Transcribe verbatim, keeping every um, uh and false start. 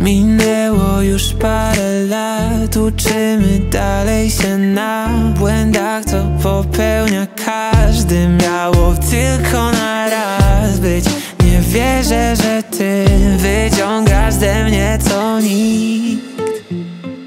Minęło już parę lat, uczymy dalej się na błędach, co popełnia każdy. Miało tylko na raz być. Nie wierzę, że